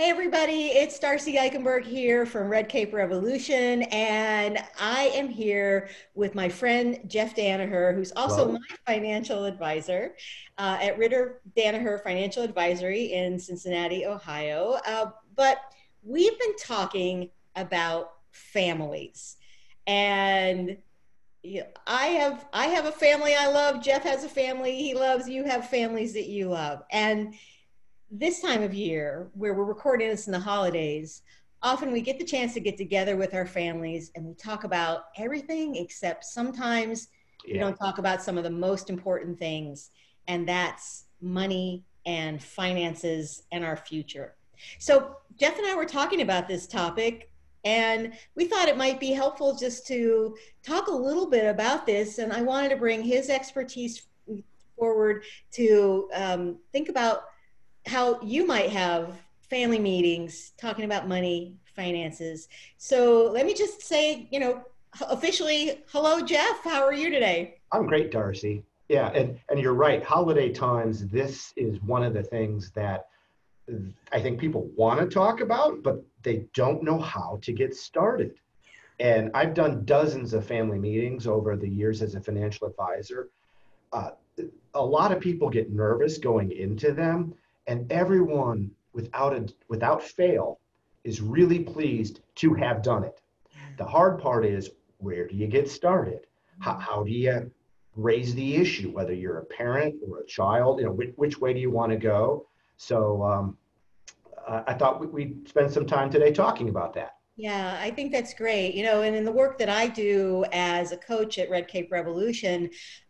Hey everybody, it's Darcy Eichenberg here from Red Cape Revolution, and I am here with my friend Jeff Danaher, who's also my Hello. financial advisor at Ritter Danaher Financial Advisory in Cincinnati, Ohio. But we've been talking about families, and I have a family I love. Jeff has a family he loves. You have families that you love, and this time of year where we're recording this in the holidays, often we get the chance to get together with our families and we talk about everything except sometimes we Yeah. don't talk about some of the most important things, and that's money and finances and our future. So, Jeff and I were talking about this topic, and we thought it might be helpful just to talk a little bit about this. And I wanted to bring his expertise forward to think about how you might have family meetings talking about money, finances. So let me just say, officially, hello, Jeff. How are you today? I'm great, Darcy. Yeah, and you're right. Holiday times, this is one of the things that I think people want to talk about, but they don't know how to get started. And I've done dozens of family meetings over the years as a financial advisor. Uh, a lot of people get nervous going into them, and everyone without fail is really pleased to have done it. The hard part is, where do you get started? How do you raise the issue, whether you're a parent or a child? Which way do you want to go? So I thought we'd spend some time today talking about that. Yeah, I think that's great. And in the work that I do as a coach at Red Cape Revolution,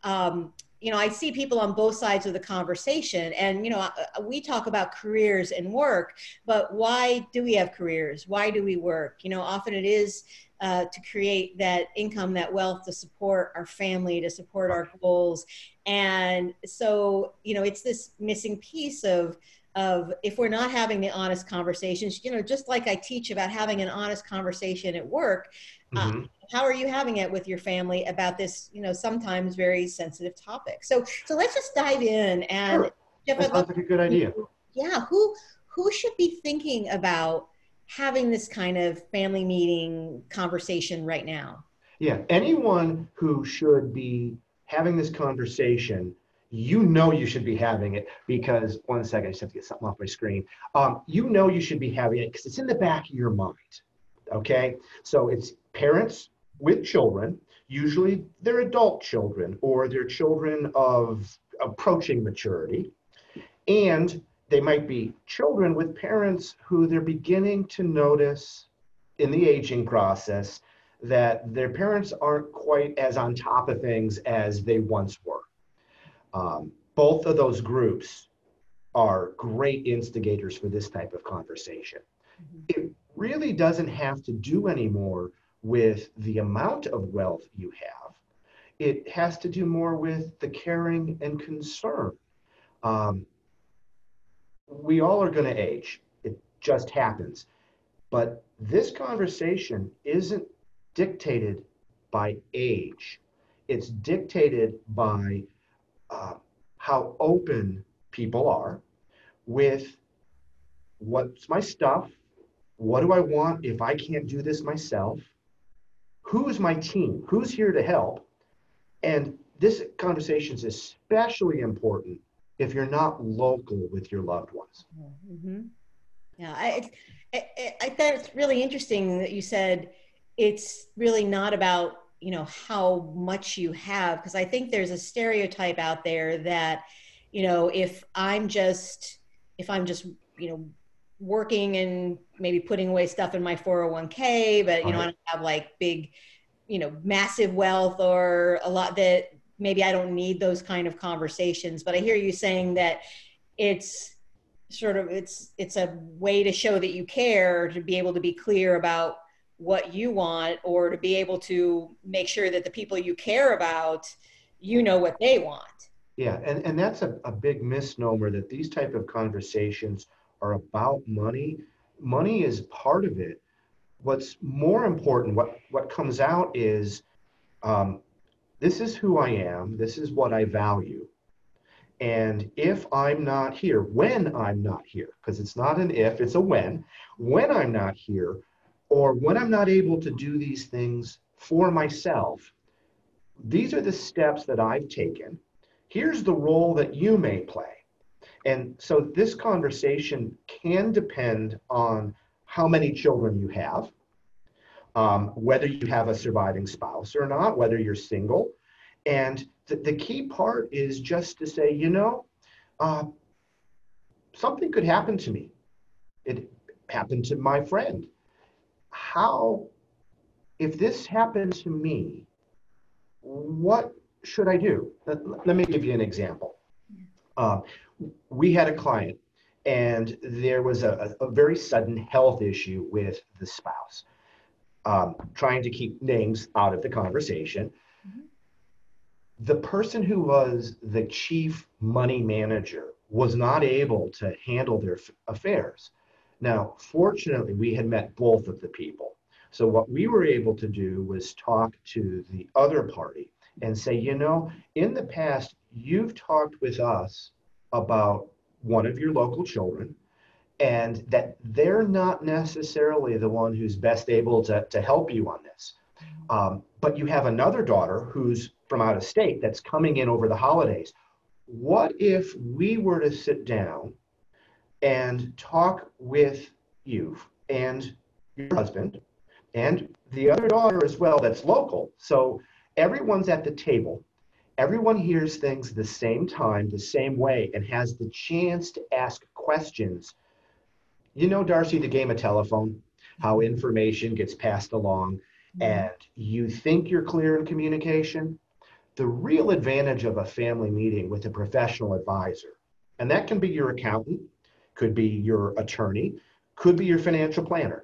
I see people on both sides of the conversation. And, we talk about careers and work, but why do we have careers? Why do we work? Often it is to create that income, that wealth to support our family, to support our goals. And so, it's this missing piece of if we're not having the honest conversations, just like I teach about having an honest conversation at work, uh, Hmm. how are you having it with your family about this, sometimes very sensitive topic? So let's just dive in. And Sure. Jeff, That I'd love sounds like a good idea. to, yeah, who should be thinking about having this kind of family meeting conversation right now? Yeah, anyone who should be having this conversation, you should be having it because, one second, I just have to get something off my screen. You should be having it because it's in the back of your mind. Okay, so it's parents with children. Usually, they're adult children or they're children of approaching maturity, and they might be children with parents who they're beginning to notice in the aging process that their parents aren't quite as on top of things as they once were. Both of those groups are great instigators for this type of conversation. Mhm. It really doesn't have to do anymore with the amount of wealth you have. It has to do more with the caring and concern. Um, we all are going to age. It just happens. But this conversation isn't dictated by age, it's dictated by uh, how open people are with what's my stuff, what do I want if I can't do this myself, who's my team, who's here to help. And this conversation is especially important if you're not local with your loved ones. Mm-hmm. Yeah, I thought it's really interesting that you said it's really not about, how much you have, because I think there's a stereotype out there that, if I'm just, you know, working and maybe putting away stuff in my 401k, but, I Right. don't have like big, massive wealth or a lot that maybe I don't need those kind of conversations. But I hear you saying that it's it's a way to show that you care, to be able to be clear about what you want, or to be able to make sure that the people you care about, what they want. Yeah, and that's a big misnomer that these type of conversations are about money. Money is part of it. What's more important, what comes out is, um, this is who I am, this is what I value, And if I'm not here, when I'm not here, because it's not an if, it's a when I'm not here, or when I'm not able to do these things for myself, these are the steps that I've taken. Here's the role that you may play. And so this conversation can depend on how many children you have, whether you have a surviving spouse or not, whether you're single. And the key part is just to say, uh, something could happen to me. It happened to my friend. How, if this happened to me, what should I do? Let me give you an example. We had a client, and there was a very sudden health issue with the spouse. Trying to keep names out of the conversation. Mm-hmm. The person who was the chief money manager was not able to handle their affairs. Now, fortunately, we had met both of the people. So what we were able to do was talk to the other party and say, in the past, you've talked with us about one of your local children, and that they're not necessarily the one who's best able to help you on this. But you have another daughter who's from out of state that's coming in over the holidays. What if we were to sit down and talk with you and your husband and the other daughter as well that's local? So everyone's at the table. Everyone hears things the same time, the same way, and has the chance to ask questions. Darcy, the game of telephone, how information gets passed along, and you think you're clear in communication. The real advantage of a family meeting with a professional advisor, and that can be your accountant, could be your attorney, could be your financial planner,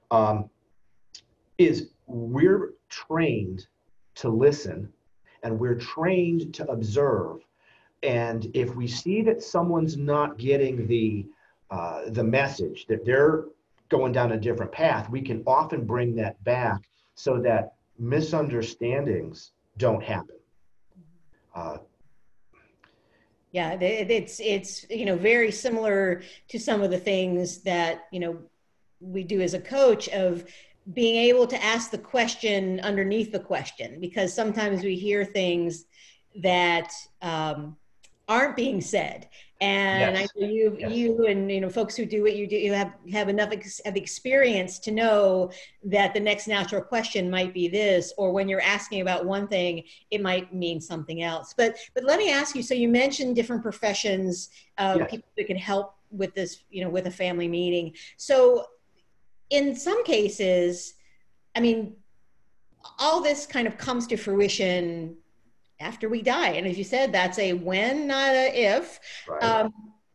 is we're trained to listen and we're trained to observe. And if we see that someone's not getting the message, that they're going down a different path, we can often bring that back so that misunderstandings don't happen. Yeah, it's very similar to some of the things that we do as a coach, of being able to ask the question underneath the question, because sometimes we hear things that aren't being said. And yes. I know you and folks who do what you do, you have enough of experience to know that the next natural question might be this, or when you're asking about one thing, it might mean something else. But let me ask you. So you mentioned different professions, yes. People that can help with this, with a family meeting. So in some cases, I mean, all this kind of comes to fruition after we die. And as you said, that's a when, not a if. Right.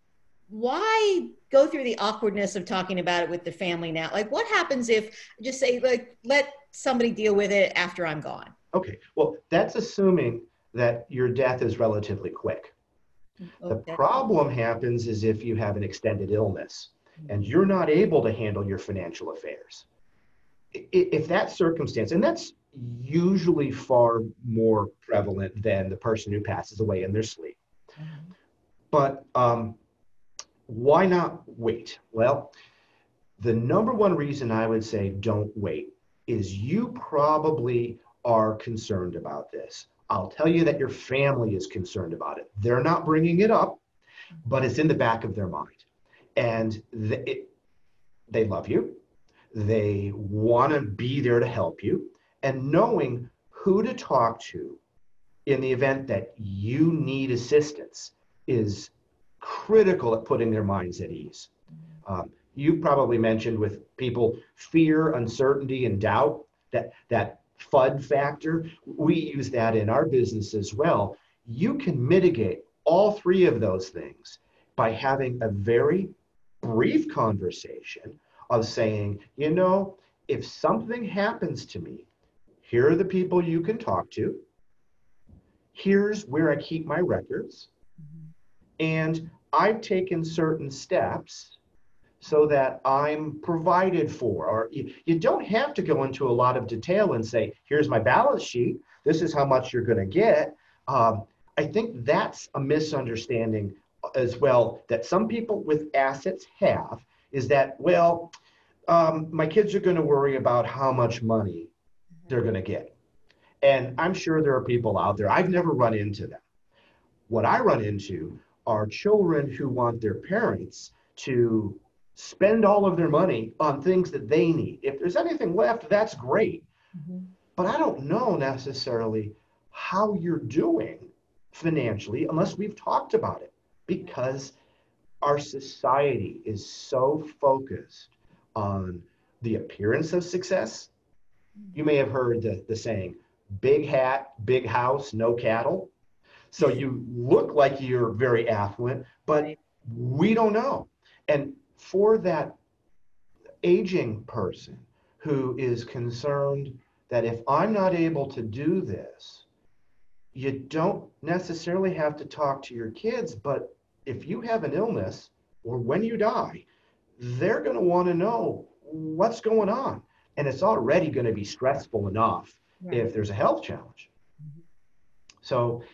Why go through the awkwardness of talking about it with the family now? Like, what happens if, just say, like, let somebody deal with it after I'm gone? Okay, well, that's assuming that your death is relatively quick. The problem happens is if you have an extended illness and you're not able to handle your financial affairs. If that circumstance, and that's usually far more prevalent than the person who passes away in their sleep. Mm-hmm. But why not wait? Well, the number one reason I would say don't wait is you probably are concerned about this. I'll tell you that your family is concerned about it. They're not bringing it up, but it's in the back of their mind. And they love you. They want to be there to help you. And knowing who to talk to in the event that you need assistance is critical at putting their minds at ease. You probably mentioned with people fear, uncertainty, and doubt, that FUD factor. We use that in our business as well. You can mitigate all three of those things by having a very brief conversation of saying, if something happens to me, here are the people you can talk to. Here's where I keep my records. Mm-hmm. And I've taken certain steps so that I'm provided for. Or you don't have to go into a lot of detail and say, here's my balance sheet. This is how much you're going to get. I think that's a misunderstanding as well that some people with assets have, is that, well, my kids are going to worry about how much money they're going to get. And I'm sure there are people out there, I've never run into them. What I run into are children who want their parents to spend all of their money on things that they need. If there's anything left, that's great. Mhm. But I don't know necessarily how you're doing financially unless we've talked about it, because our society is so focused on the appearance of success. You may have heard the saying, big hat, big house, no cattle. So you look like you're very affluent, but Right. we don't know. And for that aging person who is concerned that if I'm not able to do this, you don't necessarily have to talk to your kids, but if you have an illness or when you die, they're going to want to know what's going on. And it's already going to be stressful enough Right. if there's a health challenge. Mhm. So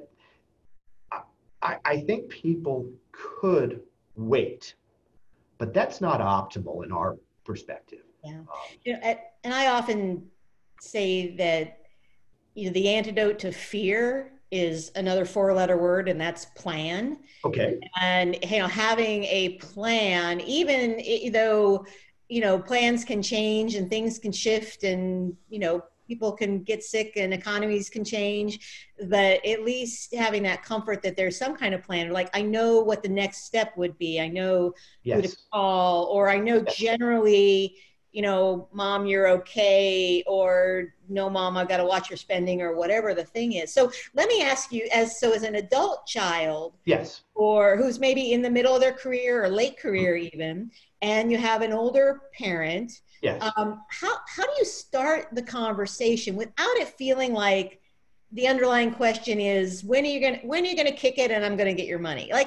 I think people could wait, but that's not optimal in our perspective. Yeah. Um, And I often say that, the antidote to fear is another four-letter word, and that's plan. okay. And, having a plan, even though, plans can change and things can shift and, people can get sick and economies can change, but at least having that comfort that there's some kind of plan. Like, I know what the next step would be. I know who to Yes. call, or I know Yes. generally, mom, you're okay, or no, mom, I've got to watch your spending, or whatever the thing is. So let me ask you, as an adult child, Yes. or who's maybe in the middle of their career or late career even, and you have an older parent, Yes. how do you start the conversation without it feeling like the underlying question is, when are you gonna kick it and I'm gonna get your money? Like,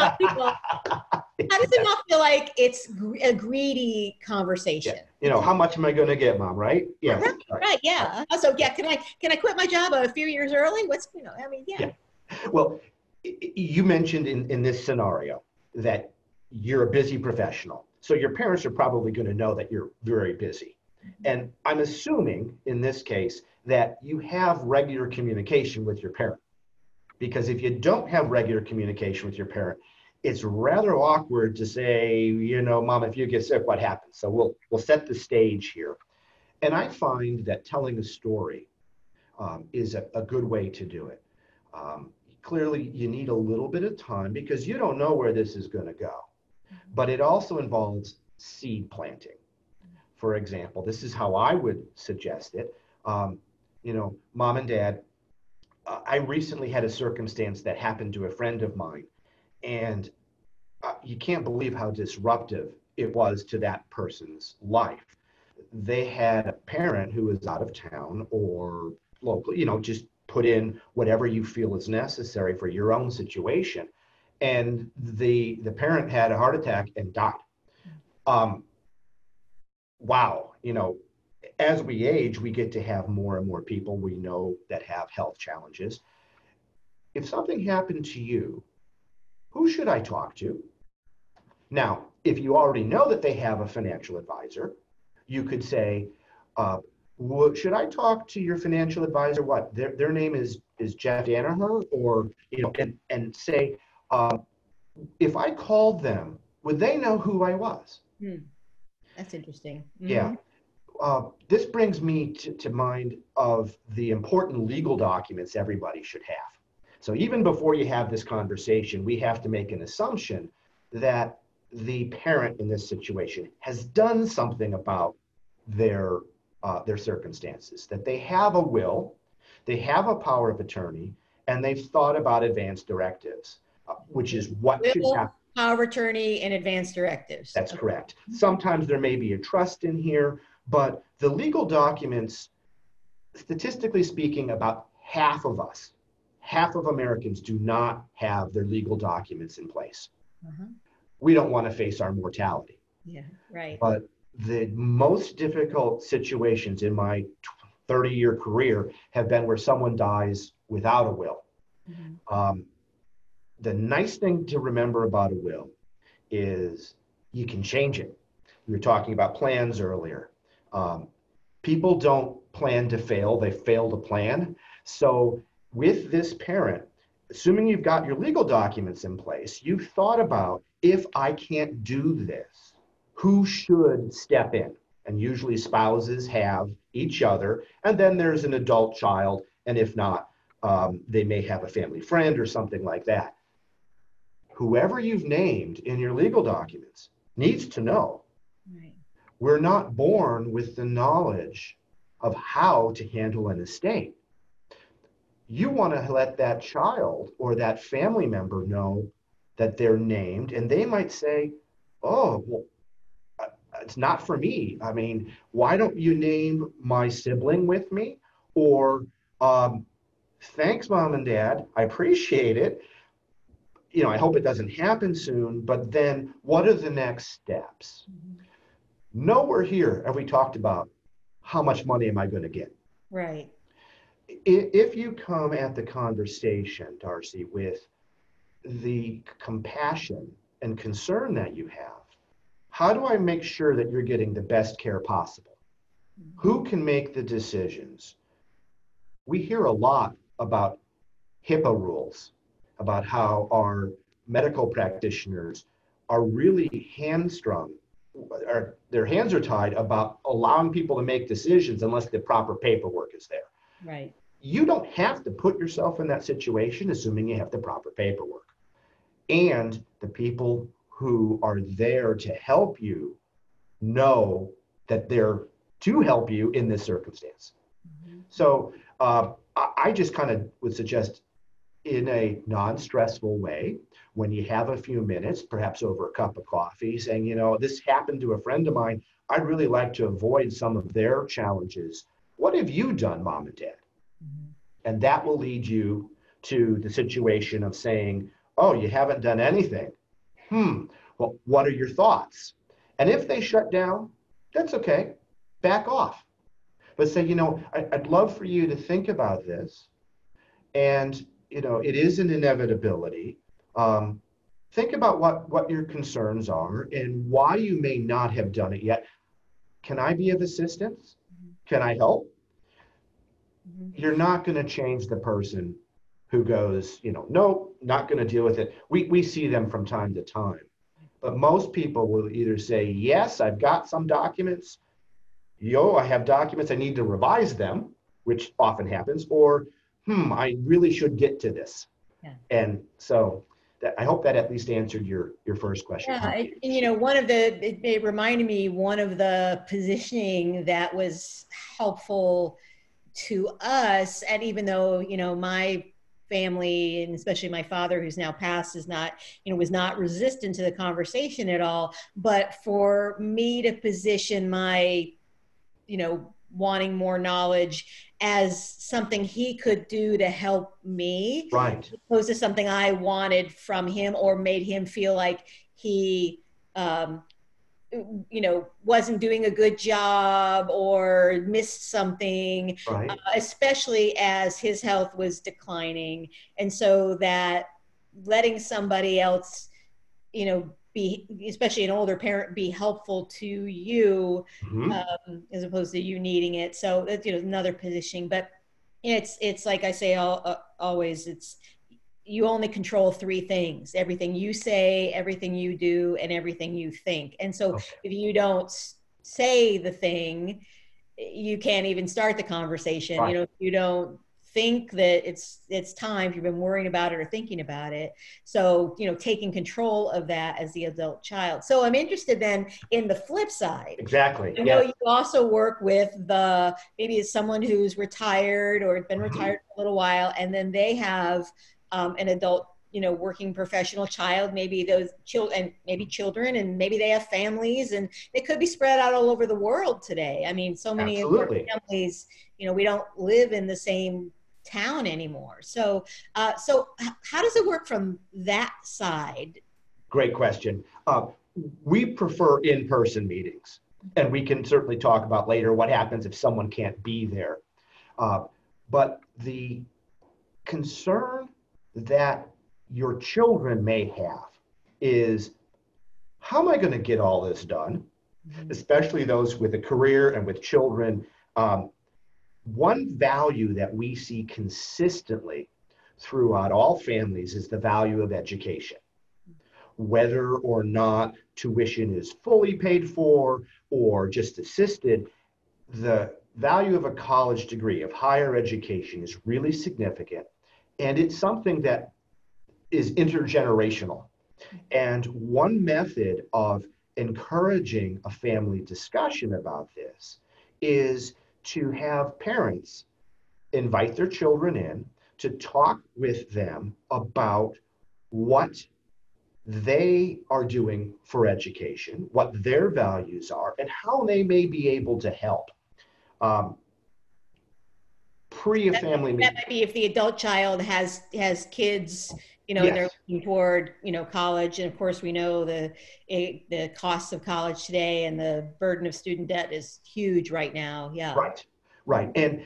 how does it not feel like it's a greedy Yeah. conversation? How much am I going to get, mom? Right? Yes. Right, Right. right, Right. yeah. So yeah, can I quit my job a few years early? I mean, yeah. Yeah. Well, you mentioned in this scenario that you're a busy professional. So your parents are probably going to know that you're very busy. And I'm assuming in this case that you have regular communication with your parent. Because if you don't have regular communication with your parent, it's rather awkward to say, mom, if you get sick, what happens? So we'll set the stage here. And I find that telling a story is a good way to do it. Clearly, you need a little bit of time because you don't know where this is going to go. But it also involves seed planting. For example, this is how I would suggest it. Mom and dad, I recently had a circumstance that happened to a friend of mine, and you can't believe how disruptive it was to that person's life. They had a parent who was out of town or local, just put in whatever you feel is necessary for your own situation. And the parent had a heart attack and died. Um, wow, as we age, we get to have more and more people we know that have health challenges. If something happened to you, who should I talk to? Now, if you already know that they have a financial advisor, you could say, should I talk to your financial advisor? What their name is Jeff Danaher, or and say, if I called them, would they know who I was? Hmm, that's interesting. Yeah. Hmm. This brings me to mind of the important legal documents everybody should have. So even before you have this conversation, we have to make an assumption that the parent in this situation has done something about their circumstances, that they have a will, they have a power of attorney, and they've thought about advance directives, which is what should Will, happen. power of attorney, and advance directives. That's Okay. correct. Sometimes there may be a trust in here, but the legal documents, statistically speaking, about half of Americans do not have their legal documents in place. Uh-huh. We don't want to face our mortality. Yeah, right. But the most difficult situations in my 30-year career have been where someone dies without a will. Mhm. Um, the nice thing to remember about a will is you can change it. We were talking about plans earlier. Um, People don't plan to fail, they fail to plan. So, with this parent, assuming you've got your legal documents in place, you've thought about, if I can't do this, who should step in? And usually spouses have each other, and then there's an adult child, and if not, they may have a family friend or something like that. Whoever you've named in your legal documents needs to know. Right. We're not born with the knowledge of how to handle an estate. You want to let that child or that family member know that they're named, and they might say, oh, well, it's not for me. I mean, why don't you name my sibling with me? Or, um, thanks, mom and dad. I appreciate it. I hope it doesn't happen soon, but then what are the next steps? Mhm. Nowhere here have we talked about how much money am I going to get. Right. If you come at the conversation, Darcy, with the compassion and concern that you have, how do I make sure that you're getting the best care possible? Mhm. Who can make the decisions? We hear a lot about HIPAA rules, about how our medical practitioners are really hamstrung, or their hands are tied about allowing people to make decisions unless the proper paperwork is there. Right. You don't have to put yourself in that situation, assuming you have the proper paperwork. And the people who are there to help you know that they're to help you in this circumstance. Mhm. So I just kind of would suggest, in a non-stressful way, when you have a few minutes, perhaps over a cup of coffee, saying, this happened to a friend of mine. I'd really like to avoid some of their challenges. What have you done, mom and dad? Mhm. And that will lead you to the situation of saying, oh, you haven't done anything. Well, what are your thoughts? And if they shut down, that's okay. Back off. But say, I'd love for you to think about this. And, it is an inevitability. Um, think about what your concerns are and why you may not have done it yet. Can I be of assistance? Can I help? Mhm. You're not going to change the person who goes, no, not going to deal with it. We see them from time to time. But most people will either say, yes, I've got some documents. I have documents, I need to revise them, which often happens, or, I really should get to this. Yeah. And so I hope that at least answered your first question. Yeah, Helped you. and it reminded me, one of the positioning that was helpful to us, and even though, my family, and especially my father, who's now passed, is not, was not resistant to the conversation at all, but for me to position my, wanting more knowledge as something he could do to help me, Right. as opposed to something I wanted from him or made him feel like he, um, wasn't doing a good job or missed something, Right. especially as his health was declining. And so that letting somebody else, be, especially an older parent, be helpful to you, Hmm. as opposed to you needing it. So that's, another positioning. But it's like I say always, it's, you only control three things: everything you say, everything you do, and everything you think. And so Okay. if you don't say the thing, you can't even start the conversation. Right. If you don't think that it's time, if you've been worrying about it or thinking about it. So, taking control of that as the adult child. So I'm interested then in the flip side. Exactly. I know Yes. you also work with maybe it's someone who's retired or been Hmm. retired for a little while, and then they have an adult, working professional child, maybe those children, and maybe children, and maybe they have families, and they could be spread out all over the world today. I mean, so many of our Absolutely. families, we don't live in the same town anymore. So, how does it work from that side? Great question. We prefer in-person meetings, and we can certainly talk about later what happens if someone can't be there. Uh, but the concern that your children may have is, how am I going to get all this done? Mm-hmm. Especially those with a career and with children. One value that we see consistently throughout all families is the value of education. Whether or not tuition is fully paid for or just assisted, the value of a college degree, of higher education, is really significant. And it's something that is intergenerational. And one method of encouraging a family discussion about this is to have parents invite their children in to talk with them about what they are doing for education, what their values are, and how they may be able to help. Pre-family that might be if the adult child has kids, yes, and they're looking toward, college. And of course, we know the costs of college today and the burden of student debt is huge right now. Yeah. Right. And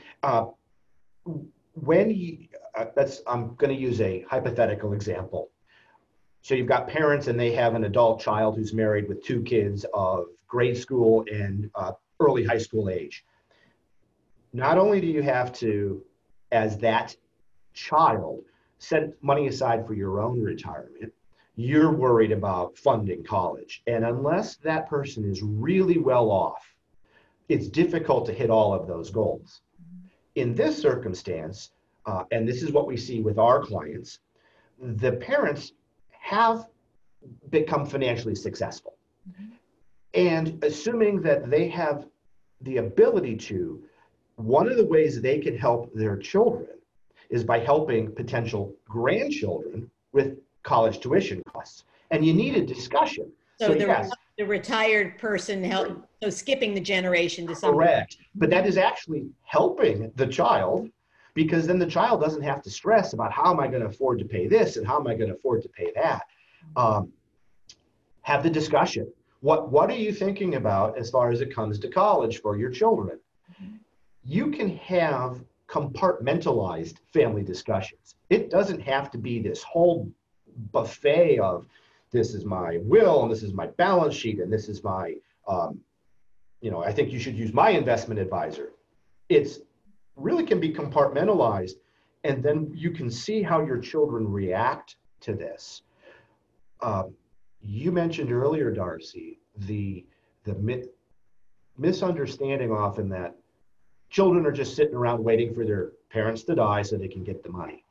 when I'm going to use a hypothetical example. So you've got parents and they have an adult child who's married with 2 kids of grade school and early high school age. Not only do you have to, as that child, set money aside for your own retirement, you're worried about funding college. And unless that person is really well off, it's difficult to hit all of those goals. In this circumstance, and this is what we see with our clients, the parents have become financially successful. Mm-hmm. And assuming that they have the ability to, one of the ways they can help their children is by helping potential grandchildren with college tuition costs. And you need a discussion. So the retired person help, so skipping the generation to some. Correct. But that is actually helping the child, because then the child doesn't have to stress about how am I going to afford to pay this and how am I going to afford to pay that. Have the discussion. What are you thinking about as far as it comes to college for your children? Mm-hmm. You can have compartmentalized family discussions. It doesn't have to be this whole buffet of this is my will and this is my balance sheet and this is my, I think you should use my investment advisor. It's really can be compartmentalized, and then you can see how your children react to this. You mentioned earlier, Darcy, the misunderstanding often that children are just sitting around waiting for their parents to die so they can get the money.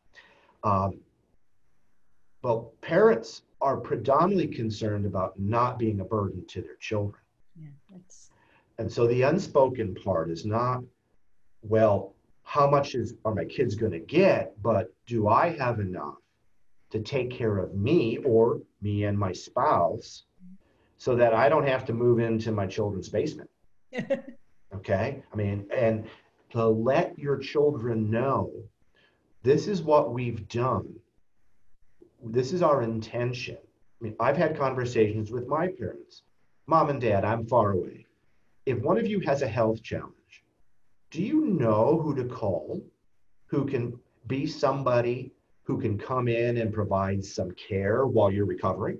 Well, parents are predominantly concerned about not being a burden to their children. Yeah, and so the unspoken part is not, well, how much are my kids going to get, but do I have enough to take care of me or me and my spouse so that I don't have to move into my children's basement? Okay? I mean, and to let your children know, this is what we've done. This is our intention. I mean, I've had conversations with my parents. Mom and Dad, I'm far away. If one of you has a health challenge, do you know who to call, who can be somebody who can come in and provide some care while you're recovering?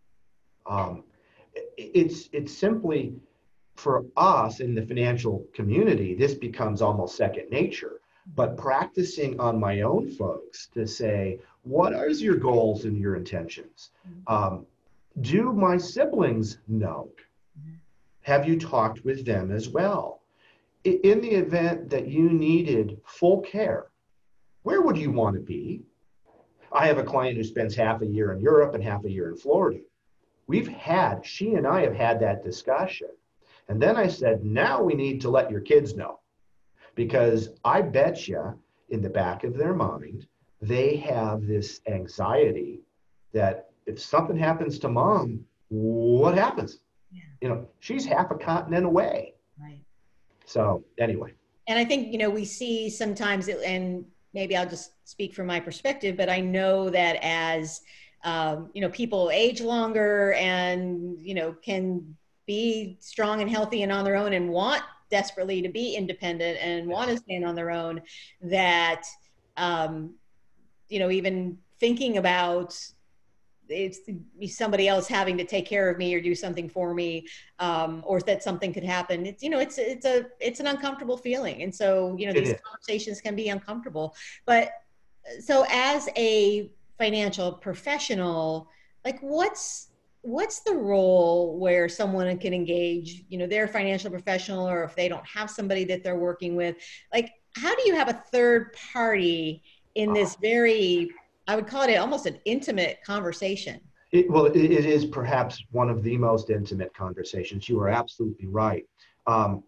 It's simply, for us in the financial community, this becomes almost second nature. But practicing on my own folks to say, what are your goals and your intentions? Do my siblings know? Have you talked with them as well? In the event that you needed full care, where would you want to be? I have a client who spends half a year in Europe and half a year in Florida. She and I have had that discussion. And then I said, now we need to let your kids know. Because I bet you in the back of their mind, they have this anxiety that if something happens to mom, what happens? Yeah. She's half a continent away. Right. So anyway. And I think, we see sometimes, and maybe I'll just speak from my perspective, but I know that as, people age longer and, can be strong and healthy and on their own and want desperately to be independent and want to stand on their own, that, even thinking about it's somebody else having to take care of me or do something for me, or that something could happen. It's, you know, it's an uncomfortable feeling. And so, you know, It these is. conversations can be uncomfortable. But so as a financial professional, like what's the role where someone can engage, you know, their financial professional, or if they don't have somebody that they're working with, like how do you have a third party in this very, I would call it almost an intimate conversation? It is perhaps one of the most intimate conversations. You are absolutely right. Um,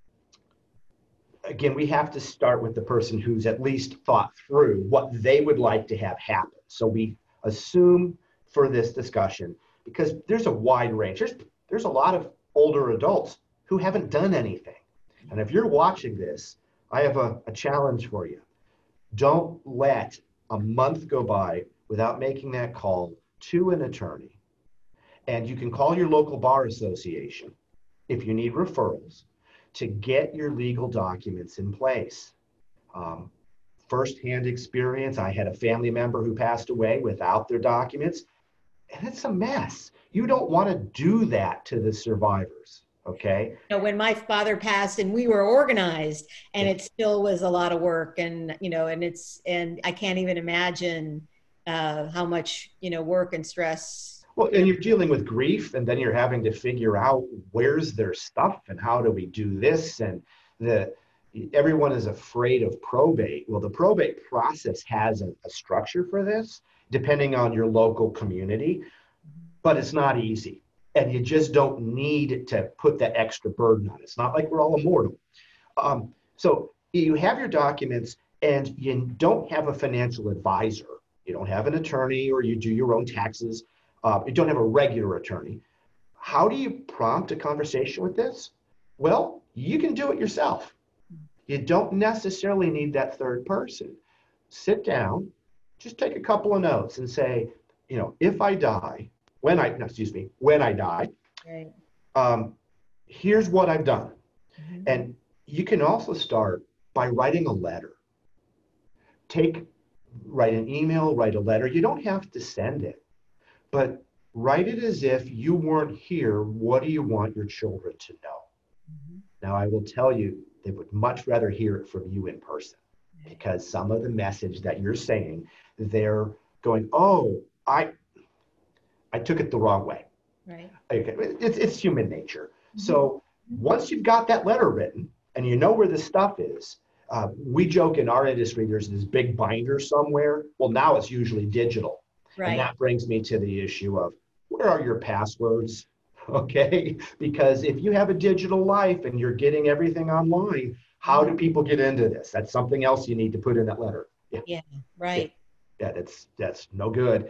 Again, we have to start with the person who's at least thought through what they would like to have happen. So we assume for this discussion, because there's a wide range. There's a lot of older adults who haven't done anything. And if you're watching this, I have a challenge for you. Don't let a month go by without making that call to an attorney. And you can call your local bar association if you need referrals to get your legal documents in place. Um, Firsthand experience, I had a family member who passed away without their documents, and it's a mess. You don't want to do that to the survivors, okay? You know, when my father passed and we were organized, and Yeah. it still was a lot of work, and you know, and I can't even imagine how much, you know, work and stress, Well, you know. and you're dealing with grief, and then you're having to figure out where's their stuff and how do we do this, and the everyone is afraid of probate. Well, the probate process has a structure for this, depending on your local community, but it's not easy, and you just don't need to put that extra burden on. It's not like we're all immortal. So you have your documents, and you don't have a financial advisor. You don't have an attorney, or you do your own taxes. You don't have a regular attorney. How do you prompt a conversation with this? Well, you can do it yourself. You don't necessarily need that third person. Sit down, just take a couple of notes and say, you know, if I die, when I, no, excuse me, when I die, Right. um, here's what I've done. Mm-hmm. And you can also start by writing a letter. Take, write an email, write a letter. You don't have to send it, but write it as if you weren't here. What do you want your children to know? Mm-hmm. Now, I will tell you, they would much rather hear it from you in person, because some of the message that you're saying, they're going, oh, I took it the wrong way. Right. Okay. It's human nature. Mm-hmm. So once you've got that letter written and you know where the stuff is, we joke in our industry, there's this big binder somewhere. Well, now it's usually digital. And Right. that brings me to the issue of where are your passwords? Okay. Because if you have a digital life and you're getting everything online, how do people get into this? That's something else you need to put in that letter. Yeah. Yeah. Right. Yeah, that's no good.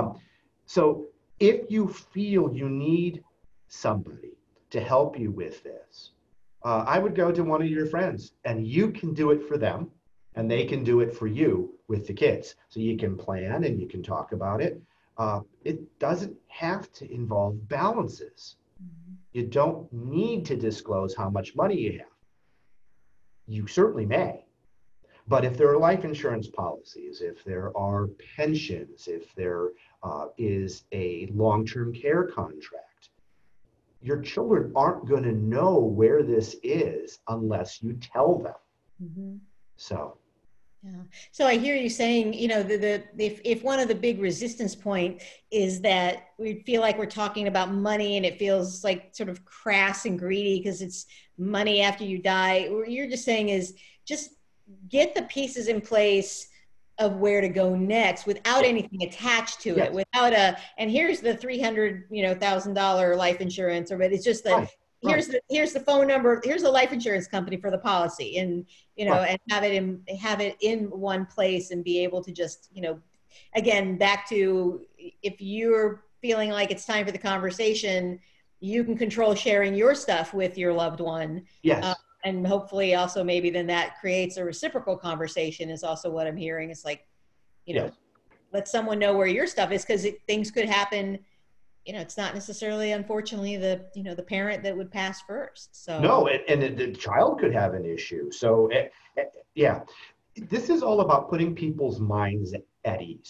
So if you feel you need somebody to help you with this, I would go to one of your friends, and you can do it for them, and they can do it for you with the kids. So you can plan and you can talk about it. It doesn't have to involve balances. Mm-hmm. You don't need to disclose how much money you have. You certainly may. But if there are life insurance policies, if there are pensions, if there is a long-term care contract, your children aren't going to know where this is unless you tell them. Mm-hmm. So, Yeah. So I hear you saying, you know, if one of the big resistance point is that we feel like we're talking about money and it feels like sort of crass and greedy because it's money after you die, what you're just saying is just get the pieces in place of where to go next without anything attached to it, yes, without and here's the 300, you know, $1,000 life insurance, or, but it's just that right, right, here's the phone number, here's the life insurance company for the policy, and you know, right. and have it in one place, and be able to just, you know, again, back to, if you're feeling like it's time for the conversation, you can control sharing your stuff with your loved one. uh, Yes, and hopefully also maybe then that creates a reciprocal conversation, is also what I'm hearing. It's like, you know, yes. let someone know where your stuff is, because things could happen. You know, it's not necessarily, unfortunately, the, you know, the parent that would pass first. So No, and the child could have an issue. So, yeah, this is all about putting people's minds at ease.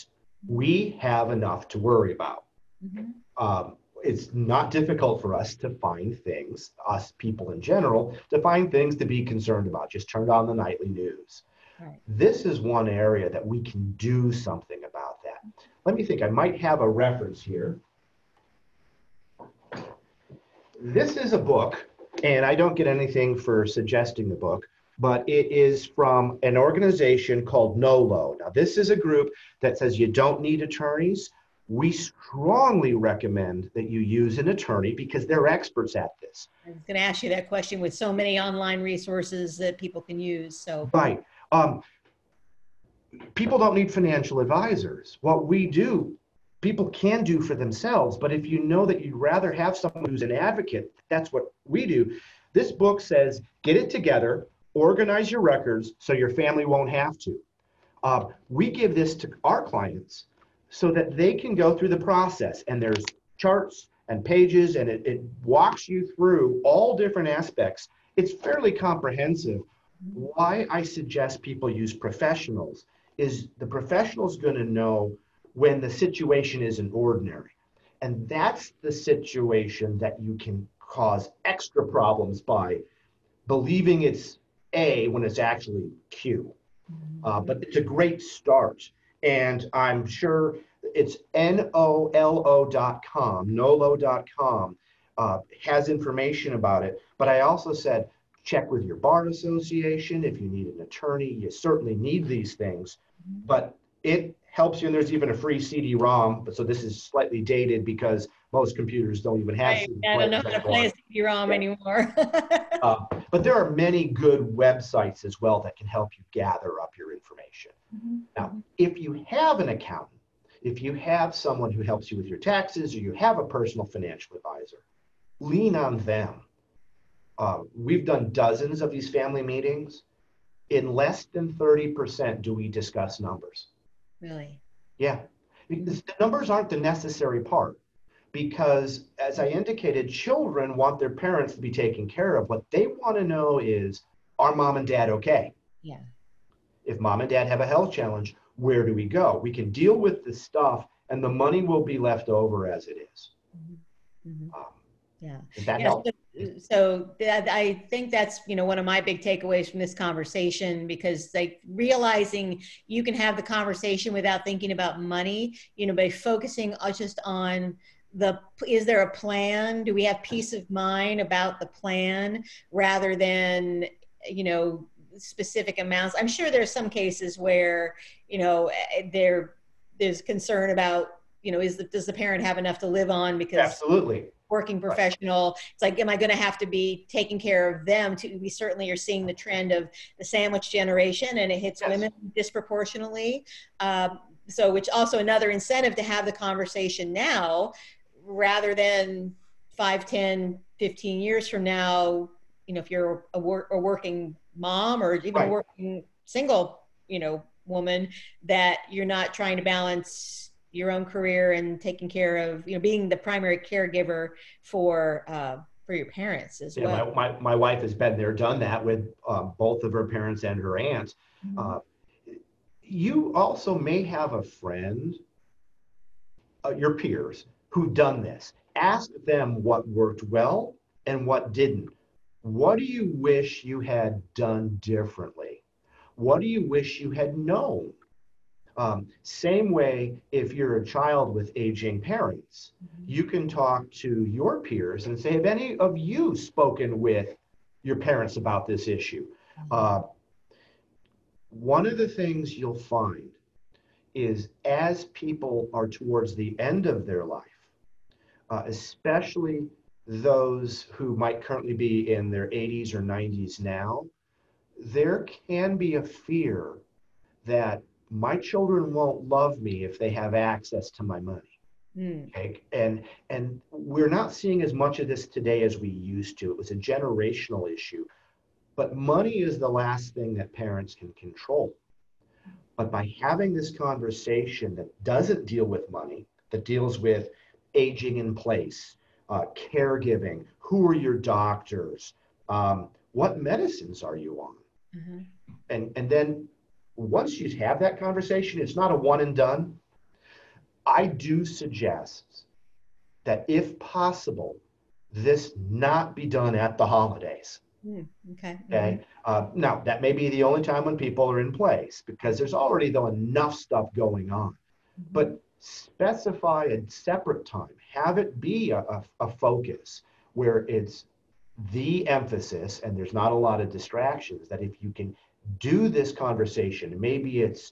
we have enough to worry about. Mm-hmm. It's not difficult for us to find things, us people in general, to find things to be concerned about. Just turn on the nightly news. Right. This is one area that we can do something about that. Let me think, I might have a reference here. This is a book, and I don't get anything for suggesting the book, but it is from an organization called NOLO. Now, this is a group that says you don't need attorneys. We strongly recommend that you use an attorney because they're experts at this. I was going to ask you that question with so many online resources that people can use. So Right. People don't need financial advisors. What we do, people can do for themselves. But if you know that you'd rather have someone who's an advocate, that's what we do. This book says, get it together, organize your records so your family won't have to. We give this to our clients so that they can go through the process, and there's charts and pages, and it walks you through all different aspects. It's fairly comprehensive. Why I suggest people use professionals is the professional's going to know when the situation isn't ordinary. And that's the situation that you can cause extra problems by believing it's A when it's actually Q. But it's a great start. And I'm sure it's NOLO.com, NOLO.com, has information about it. But I also said, check with your bar association. If you need an attorney, you certainly need these things. But it helps you, and there's even a free CD-ROM. So this is slightly dated because most computers don't even have I CD don't know how players to play a anymore. CD-ROM anymore. But there are many good websites as well that can help you gather up your information. Now, if you have an accountant, if you have someone who helps you with your taxes, or you have a personal financial advisor, lean on them. We've done dozens of these family meetings. In less than 30% do we discuss numbers. Really? Yeah. Because the numbers aren't the necessary part. Because as I indicated, children want their parents to be taken care of. What they want to know is, are mom and dad okay? Yeah. If mom and dad have a health challenge, where do we go? We can deal with the stuff, and the money will be left over as it is. Yeah. Does that Yeah, help? so I think that's, one of my big takeaways from this conversation, because like realizing you can have the conversation without thinking about money, by focusing just on is there a plan? Do we have peace of mind about the plan rather than, specific amounts? I'm sure there's some cases where, there's concern about, does the parent have enough to live on because Absolutely. working professional. It's like, am I going to have to be taking care of them too? We certainly are seeing the trend of the sandwich generation, and it hits women disproportionately. So which also another incentive to have the conversation now, rather than 5, 10, 15 years from now, if you're a working mom or even a working single, woman, that you're not trying to balance your own career and taking care of, being the primary caregiver for your parents as well. My wife has been there, done that with both of her parents and her aunt. You also may have a friend, your peers, who've done this. Ask them what worked well and what didn't. What do you wish you had done differently? What do you wish you had known? Same way, if you're a child with aging parents, you can talk to your peers and say, have any of you spoken with your parents about this issue? One of the things you'll find is as people are towards the end of their life, especially those who might currently be in their 80s or 90s now, there can be a fear that my children won't love me if they have access to my money. Okay? And we're not seeing as much of this today as we used to. It was a generational issue. But money is the last thing that parents can control. But by having this conversation that doesn't deal with money, that deals with aging in place, caregiving, who are your doctors, what medicines are you on? And then once you have that conversation, it's not a one and done. I do suggest that if possible, this not be done at the holidays. Okay. Okay. Now, that may be the only time when people are in place because there's already though enough stuff going on. But specify a separate time. Have it be a focus where it's the emphasis and there's not a lot of distractions. That if you can do this conversation, maybe it's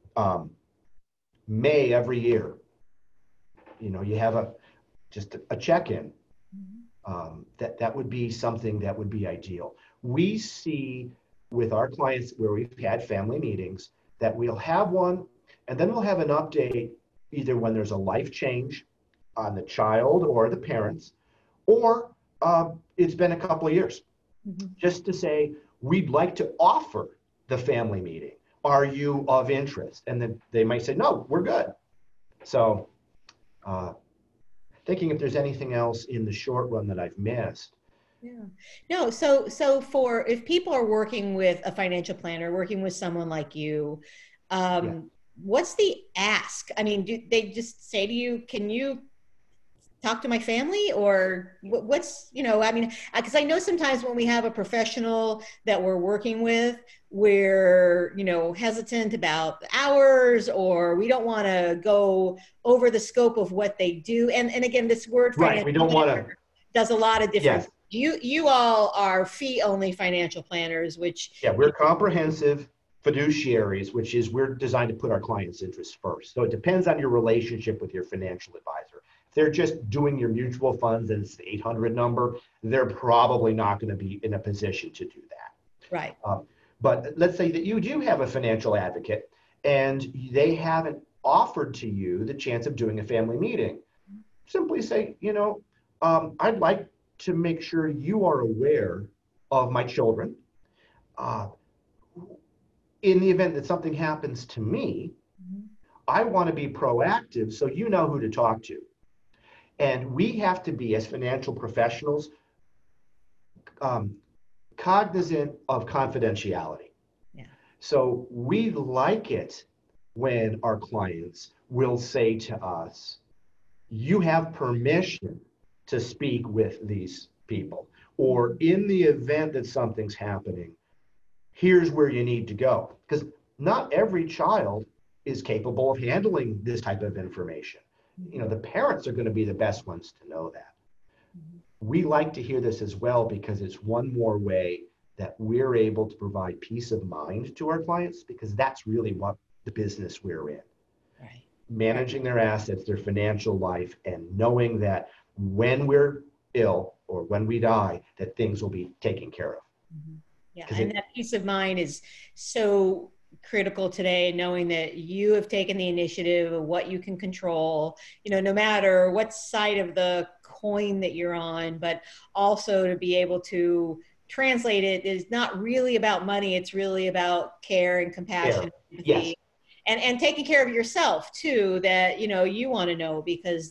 May every year. You have just a check-in. That would be something that would be ideal. We see with our clients where we've had family meetings that we'll have one and then we'll have an update either when there's a life change on the child or the parents, or it's been a couple of years, just to say, we'd like to offer the family meeting. Are you of interest? And then they might say, no, we're good. So thinking if there's anything else in the short run that I've missed. Yeah. No, so for if people are working with a financial planner, working with someone like you, Yeah. what's the ask? I mean, do they just say to you, can you talk to my family, or what's, I mean, because I know sometimes when we have a professional that we're working with, we're, hesitant about the hours, or we don't want to go over the scope of what they do. And again, this word Right. We financial don't want to. planner does a lot of different. Yes. You all are fee only financial planners, which Yeah, we're comprehensive fiduciaries, which is we're designed to put our clients' interests first. So it depends on your relationship with your financial advisor. If they're just doing your mutual funds and it's the 800 number, they're probably not going to be in a position to do that. right. But let's say that you do have a financial advocate and they haven't offered to you the chance of doing a family meeting. Simply say, I'd like to make sure you are aware of my children. In the event that something happens to me, I want to be proactive so you know who to talk to. And we have to be, as financial professionals, cognizant of confidentiality. Yeah. So we like it when our clients will say to us, you have permission to speak with these people, or in the event that something's happening, here's where you need to go. Because not every child is capable of handling this type of information. The parents are going to be the best ones to know that. We like to hear this as well because it's one more way that we're able to provide peace of mind to our clients, because that's really what the business we're in. Right. Managing their assets, their financial life, and knowing that when we're ill or when we die, that things will be taken care of. Yeah, and that peace of mind is so critical today, knowing that you have taken the initiative of what you can control, no matter what side of the coin that you're on, but also to be able to translate it is not really about money. It's really about care and compassion. Care. Yes. And taking care of yourself too, that, you want to know, because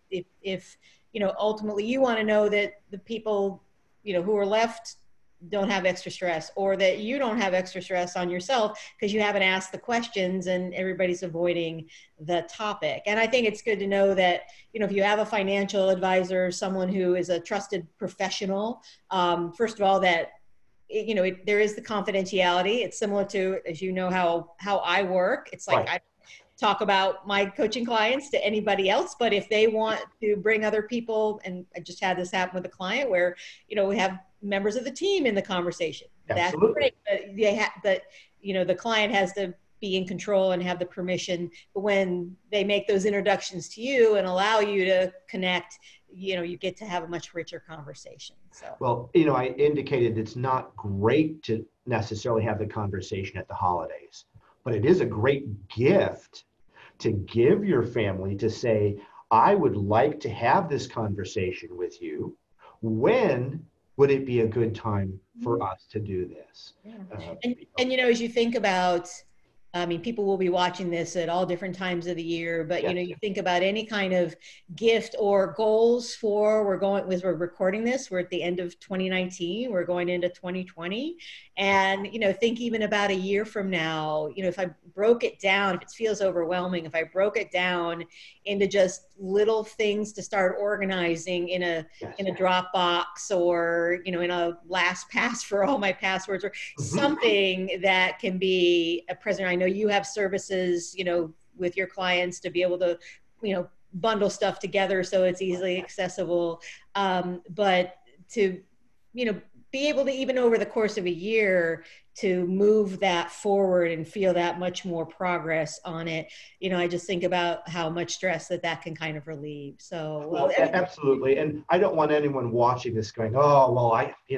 if ultimately you want to know that the people, who are left don't have extra stress, or that you don't have extra stress on yourself because you haven't asked the questions and everybody's avoiding the topic. And I think it's good to know that, if you have a financial advisor, someone who is a trusted professional, first of all, that, there is the confidentiality. It's similar to, as how I work. It's like, right. I talk about my coaching clients to anybody else, but if they want to bring other people, and I just had this happen with a client where, we have members of the team in the conversation. Absolutely. That's great, but the client has to be in control and have the permission. But when they make those introductions to you and allow you to connect, you get to have a much richer conversation. So, well, I indicated it's not great to necessarily have the conversation at the holidays, but it is a great gift to give your family to say, I would like to have this conversation with you. When would it be a good time for us to do this? Yeah. And as you think about, I mean, people will be watching this at all different times of the year, but Yes. you think about any kind of gift or goals for, as we're recording this, we're at the end of 2019, we're going into 2020. And, think even about a year from now, if I broke it down, if it feels overwhelming, if I broke it down into just little things to start organizing in a, Yes. in a Dropbox, or, in a LastPass for all my passwords, or something that can be a present. I know you have services, with your clients to be able to, bundle stuff together so it's easily accessible. But to, be able to, even over the course of a year, to move that forward and feel that much more progress on it. I just think about how much stress that can kind of relieve. So, well, absolutely. And I don't want anyone watching this going, oh, well,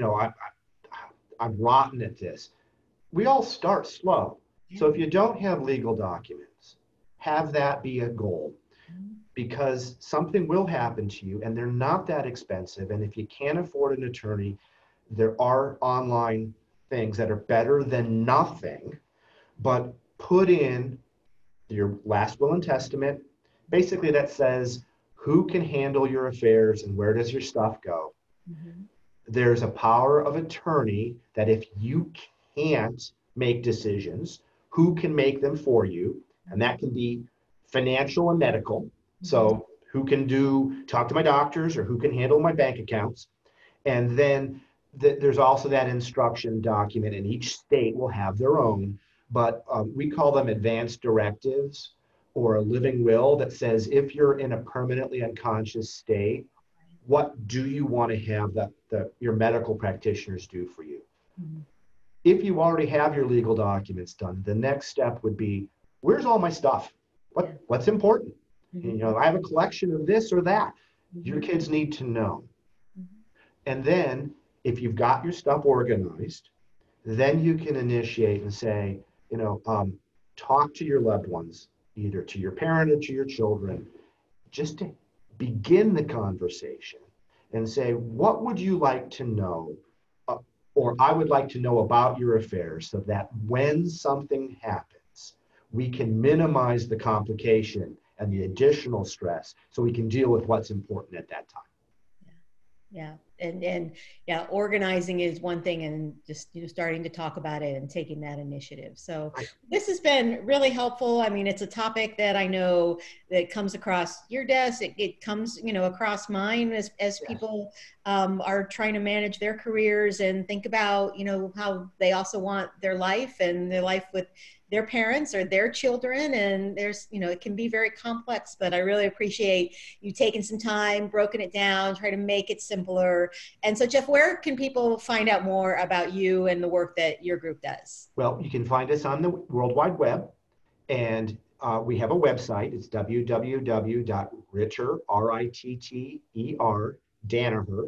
I'm rotten at this. We all start slow. So if you don't have legal documents, have that be a goal, because something will happen to you and they're not that expensive. And if you can't afford an attorney, there are online things that are better than nothing. But put in your last will and testament, basically that says who can handle your affairs and where does your stuff go. There's a power of attorney that if you can't make decisions, who can make them for you? And that can be financial and medical. So who can talk to my doctors, or who can handle my bank accounts? And then there's also that instruction document, and each state will have their own, but we call them advanced directives, or a living will that says if you're in a permanently unconscious state, what do you want to have your medical practitioners do for you? If you already have your legal documents done, the next step would be, where's all my stuff? What's important? I have a collection of this or that. Your kids need to know. And then if you've got your stuff organized, then you can initiate and say, talk to your loved ones, either to your parent or to your children, just to begin the conversation and say, what would you like to know? Or I would like to know about your affairs, so that when something happens, we can minimize the complication and the additional stress, so we can deal with what's important at that time. Yeah. And yeah, organizing is one thing, and just, starting to talk about it and taking that initiative. So this has been really helpful. I mean, it's a topic that I know that comes across your desk. It comes, across mine as people are trying to manage their careers and think about, how they also want their life with their parents or their children. And there's, it can be very complex, but I really appreciate you taking some time, broken it down, try to make it simpler. And so, Jeff, where can people find out more about you and the work that your group does? Well, you can find us on the World Wide Web, and we have a website. It's www.ritter, R-I-T-T-E-R, Danaher,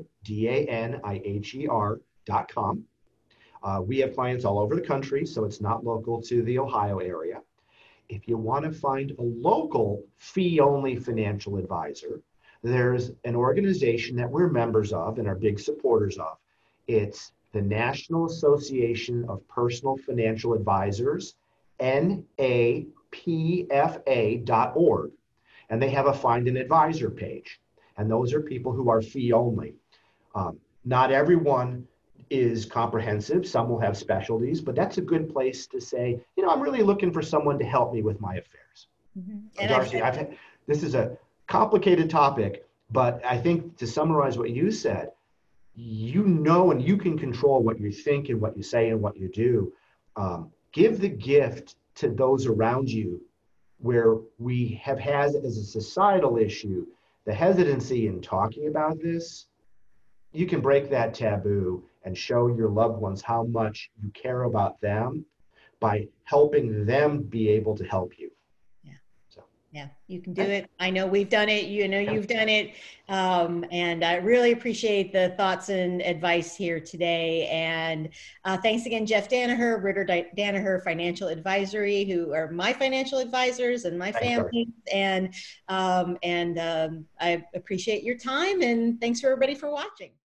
D-A-N-I-H-E-R.com. We have clients all over the country, so it's not local to the Ohio area. If you want to find a local fee-only financial advisor, there's an organization that we're members of and are big supporters of. It's the National Association of Personal Financial Advisors, NAPFA.org. And they have a Find an Advisor page. And those are people who are fee-only. Not everyone is comprehensive. Some will have specialties, but that's a good place to say, I'm really looking for someone to help me with my affairs. And Darcy, this is a complicated topic, but I think to summarize what you said, and you can control what you think and what you say and what you do. Give the gift to those around you, where we have had as a societal issue the hesitancy in talking about this. You can break that taboo and show your loved ones how much you care about them by helping them be able to help you. Yeah, you can do it. I know we've done it. You've done it. And I really appreciate the thoughts and advice here today. And thanks again, Jeff Danaher, Ritter Danaher Financial Advisory, who are my financial advisors and my family. And I appreciate your time, and thanks for everybody for watching.